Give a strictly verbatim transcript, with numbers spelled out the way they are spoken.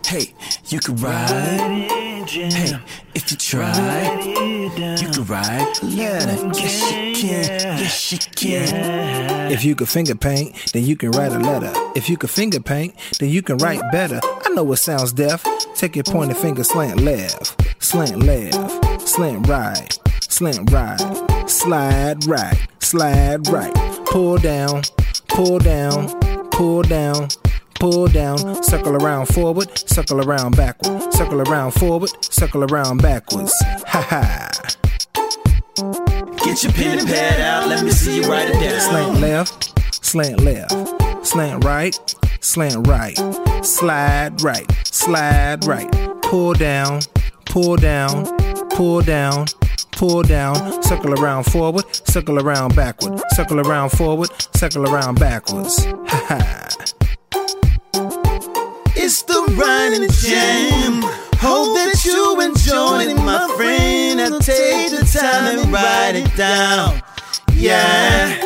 Hey, you can ride. Hey, if you try, you can ride. Letter. Yes, you can. Yes, you can. If you could finger paint, then you can write a letter. If you could finger paint, then you can write better. I know it sounds deaf. Take your pointer finger, slant left, slant left, slant right, slant right, slide right, slide right. Pull down, pull down, pull down, pull down. Circle around forward, circle around backward, circle around forward, circle around backwards. Ha ha. Get your pen and pad out, let me see you write it down. Slant left, slant left, slant right, slant right, slide right, slide right. Pull down, pull down, pull down, pull down. Circle around forward, circle around backward, circle around forward, circle around backwards. Ha ha. It's the Riding Jam. Hope that you enjoyed it, my friend. Now take the time and write it down. Yeah.